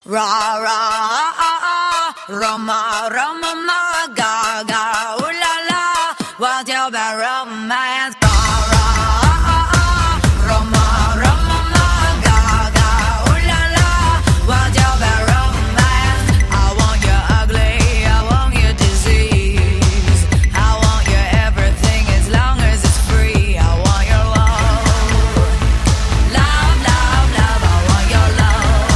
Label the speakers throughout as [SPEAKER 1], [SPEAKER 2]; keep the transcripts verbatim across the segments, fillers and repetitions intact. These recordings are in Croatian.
[SPEAKER 1] Ra ra ah Roma Roma ma ga ga ooh la la what's your bad romance ra ra ah Roma Roma ma ga ga ooh la la what's your bad romance I want your ugly I want your disease I want your everything as long as it's free I want your love love love love I want your love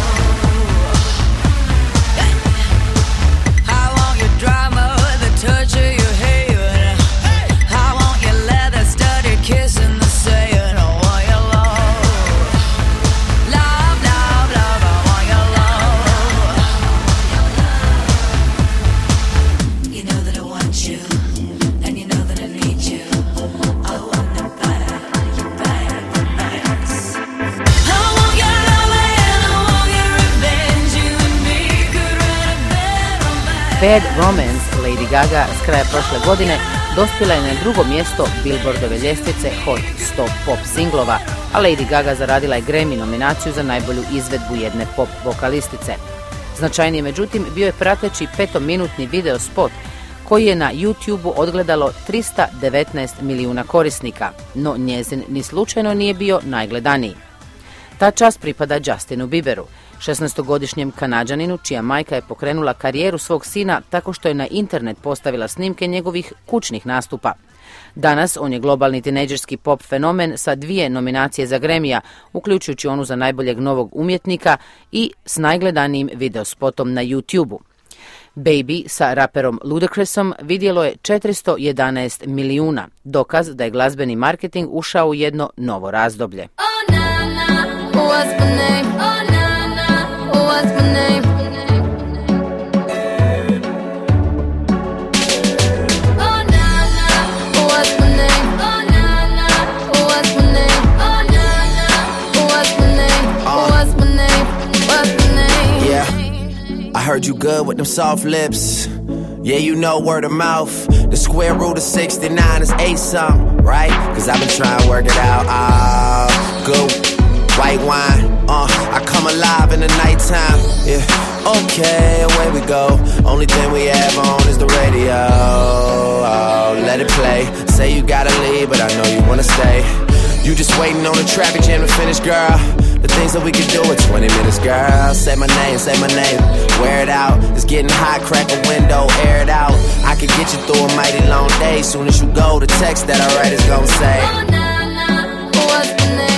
[SPEAKER 1] drama, the touch of your hair. I want your leather-studded kiss in the sand. I want your love, love, love, love. I want your love. You know that I want you, and you know that I need you. I want you back, you back, nice. I want your love and I want your revenge. You and me could write a bad romance.
[SPEAKER 2] Bad Romance Lady Gaga s kraja prošle godine dospjela je na drugo mjesto Billboardove ljestvice Hot sto pop singlova, a Lady Gaga zaradila je Grammy nominaciju za najbolju izvedbu jedne pop vokalistice. Značajnije međutim bio je prateći petominutni video spot koji je na YouTubeu odgledalo tristo devetnaest milijuna korisnika, no njezin ni slučajno nije bio najgledaniji. Ta čast pripada Justinu Bieberu, šesnaestogodišnjem Kanađaninu čija majka je pokrenula karijeru svog sina tako što je na internet postavila snimke njegovih kućnih nastupa. Danas on je globalni tinejdžerski pop fenomen sa dvije nominacije za Grammyja, uključujući onu za najboljeg novog umjetnika i s najgledanijim videospotom na YouTubeu. Baby sa raperom Ludacrisom vidjelo je četiristo jedanaest milijuna, dokaz da je glazbeni marketing ušao u jedno novo razdoblje.
[SPEAKER 1] Oh, na, na. What's my name? Oh, na, na. What's my name? Oh, na, na. What's my name? Oh, na, na. What's my name? Oh, na, na. What's my name? What's my name? What's my name?
[SPEAKER 3] Yeah, I heard you good with them soft lips. Yeah, you know word of mouth. The square root of sixty-nine is eight something, right? Cause I've been trying to work it out. Ah, uh, good. White wine, uh, I come alive in the nighttime, yeah, okay, away we go, only thing we have on is the radio, oh, let it play, say you gotta leave, but I know you wanna stay, you just waiting on the traffic jam to finish, girl, the things that we could do in twenty minutes, girl, say my name, say my name, wear it out, it's getting hot, crack a window, air it out, I could get you through a mighty long day, soon as you go, the text that I write is gonna say,
[SPEAKER 1] oh, na, na, what's my name?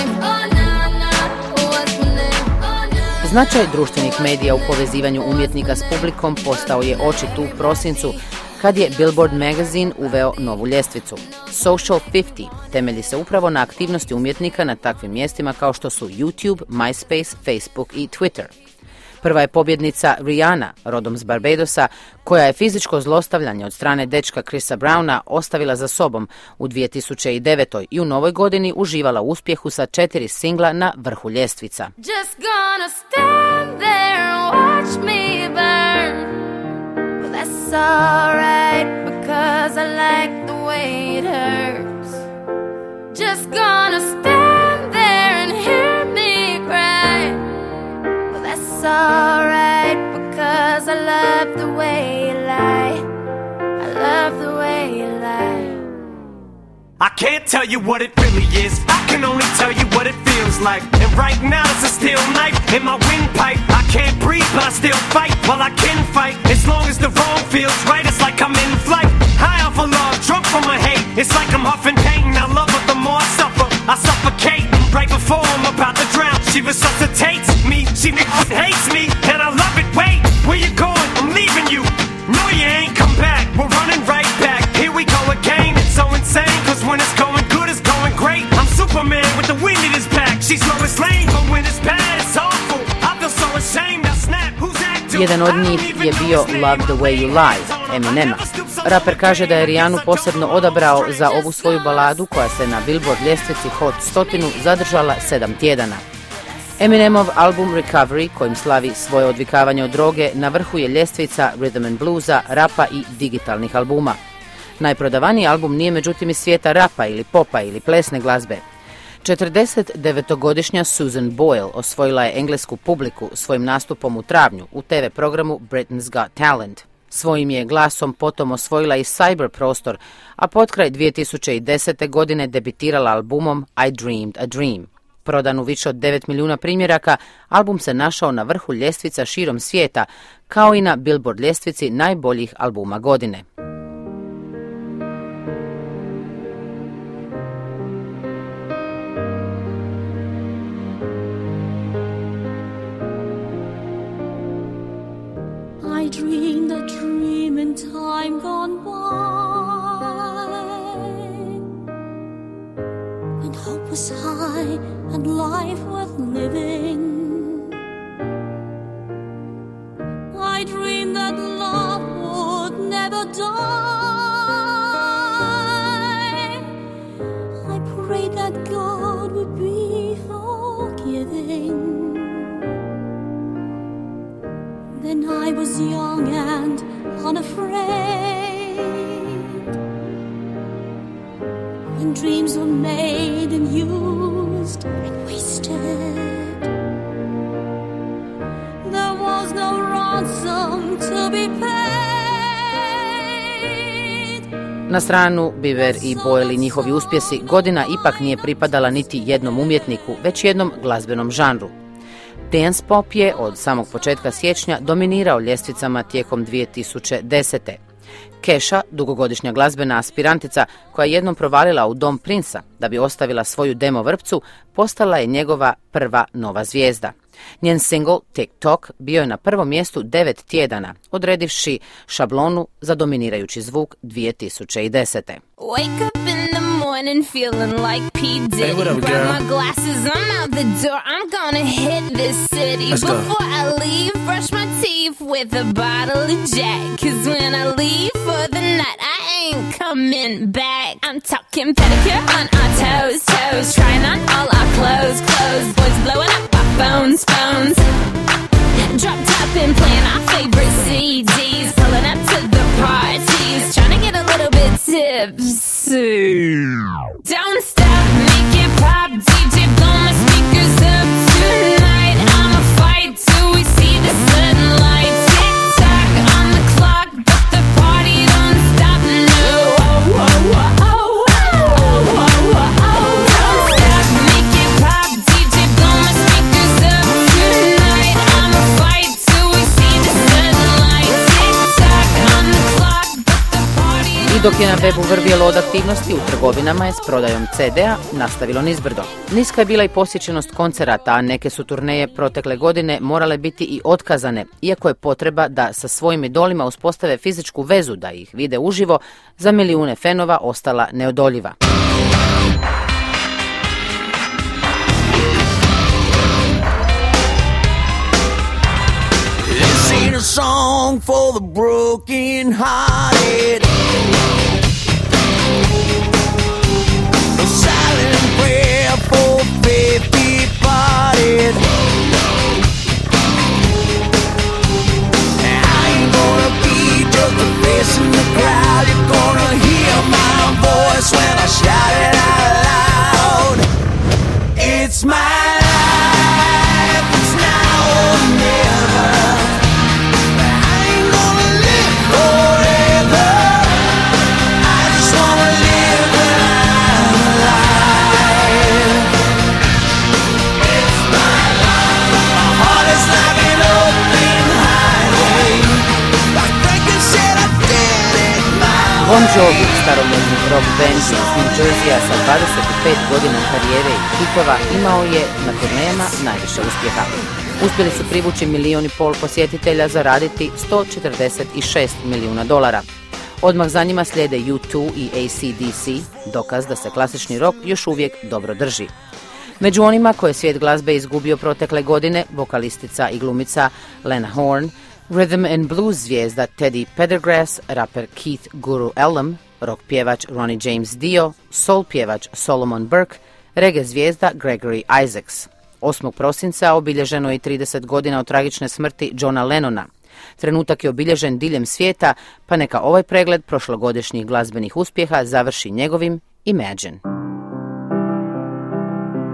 [SPEAKER 2] Značaj društvenih medija u povezivanju umjetnika s publikom postao je očit u prosincu kad je Billboard Magazine uveo novu ljestvicu. Social pedeset temelji se upravo na aktivnosti umjetnika na takvim mjestima kao što su YouTube, MySpace, Facebook i Twitter. Prva je pobjednica Rihanna, rodom s Barbadosa, koja je fizičko zlostavljanje od strane dečka Chrisa Browna ostavila za sobom u dvije tisuće devetoj i u novoj godini uživala u uspjehu sa četiri singla na vrhu ljestvica.
[SPEAKER 1] Just gonna stand there and watch me burn. Well, that's alright because I like the way it hurts. Just gonna stand there and hear me cry. Well, that's alright because I love the way you lie. I love the way you lie.
[SPEAKER 4] I can't tell you what it really is, I can only tell you what it feels like. And right now it's a steel knife in my windpipe. I can't breathe but I still fight, well I can fight. As long as the wrong feels right, it's like I'm in flight. High off of love, drunk from my hate, it's like I'm huffing pain. I love her the more I suffer, I suffocate. Right before I'm about to drown, she resuscitates me. She hates me, and I love it. Wait, where you going? I'm leaving you. No, you ain't come back, we're running right back. Here we go again, it's so insane. Cause when it's going good, it's going great. I'm Superman with the wind in his back. She's Lois Lane, but when it's bad, it's awful. I feel so ashamed, I snap, who's that dude?
[SPEAKER 2] Jedan od njih je bio Love the Way You Lie, Eminema. Raper kaže da je Rihannu posebno odabrao za ovu svoju baladu koja se na Billboard ljestvici Hot sto zadržala sedam tjedana. Eminemov album Recovery, kojim slavi svoje odvikavanje od droge, na vrhu je ljestvica rhythm and bluesa, rapa i digitalnih albuma. Najprodavaniji album nije međutim iz svijeta rapa ili popa ili plesne glazbe. četrdesetdevetogodišnja Susan Boyle osvojila je englesku publiku svojim nastupom u travnju u te ve programu Britain's Got Talent. Svojim je glasom potom osvojila i cyber prostor, a potkraj dvije tisuće desete. godine debitirala albumom I Dreamed a Dream. Prodan u više od devet milijuna primjeraka, album se našao na vrhu ljestvica širom svijeta, kao i na Billboard ljestvici najboljih albuma godine.
[SPEAKER 5] I dreamed a dream in time gone by, when hope was high and life worth living. I dreamed that love would never die. I prayed that God would be forgiving. Then I was young and unafraid, when dreams were made and used and wasted. There was no ransom to be paid.
[SPEAKER 2] Na stranu Beaver i Boyle i njihovi uspjesi godina ipak nije pripadala niti jednom umjetniku, već jednom glazbenom žanru. Dance pop je od samog početka siječnja dominirao ljestvicama tijekom dvije tisuće desete. Kesha, dugogodišnja glazbena aspirantica koja je jednom provalila u dom Princa da bi ostavila svoju demo vrpcu, postala je njegova prva nova zvijezda. Njen single TikTok bio je na prvom mjestu devet tjedana, odredivši šablonu za dominirajući zvuk dvije tisuće desete.
[SPEAKER 6] Wake up in the morning feeling like P. Diddy. Hey, what up, girl? Grab my glasses, I'm out the door. I'm gonna hit this city. Let's Before go. I leave, brush my teeth with a bottle of Jack. Cause when I leave for the night, I ain't coming back. I'm talking pedicure on our toes, toes. Trying on all our clothes, clothes. Boys blowing up our phones, phones. Drop top and playing our favorite C Ds. Pulling up to the parties. Trying to get a little bit tipsy. Don't stop, make it pop. D J blow my speakers up tonight. I'ma fight till we see the sunlight. Tick tock on the clock, but the party don't stop. No, oh, oh, oh, oh, oh, oh, oh, oh. Don't stop, make it pop. D J blow my speakers up tonight. I'ma fight till we see the sunlight. Tick tock on the clock, but the party.
[SPEAKER 2] I dok je na webu vrvjelo od aktivnosti, u trgovinama je s prodajom ce de a nastavilo nizbrdo. Niska je bila i posjećenost koncerata, a neke su turneje protekle godine morale biti i otkazane, iako je potreba da sa svojim idolima uspostave fizičku vezu, da ih vide uživo, za milijune fanova ostala neodoljiva.
[SPEAKER 3] This ain't a song for the broken hearted. A silent prayer for faith departed. I ain't gonna be just a face in the crowd. You're gonna hear my voice when I shout it out loud. It's my life, it's now or never.
[SPEAKER 2] Bon Jovi, staromodni rock band iz New Jerseya sa dvadeset pet godina karijere i hitova, imao je na turnejama najviše uspjeha. Uspjeli su privući milijun i pol posjetitelja, zaraditi sto četrdeset šest milijuna dolara. Odmah za njima slijede U dva i A C D C, dokaz da se klasični rock još uvijek dobro drži. Među onima koje svijet glazbe izgubio protekle godine, vokalistica i glumica Lena Horne, rhythm and blues zvijezda Teddy Pendergrass, raper Keith Guru Elam, rock pjevač Ronnie James Dio, soul pjevač Solomon Burke, reggae zvijezda Gregory Isaacs. osmog prosinca obilježeno je i trideset godina od tragične smrti Johna Lennona. Trenutak je obilježen diljem svijeta, pa neka ovaj pregled prošlogodišnjih glazbenih uspjeha završi njegovim Imagine.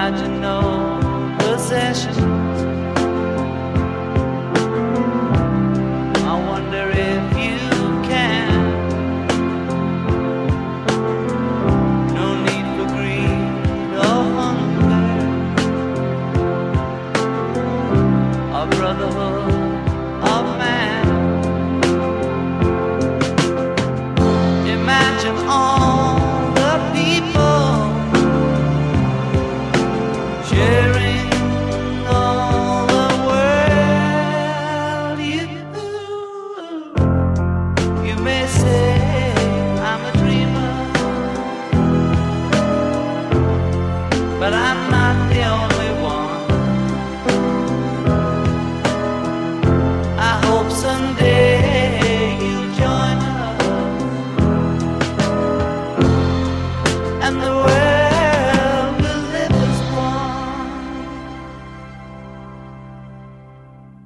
[SPEAKER 7] imaginal possession.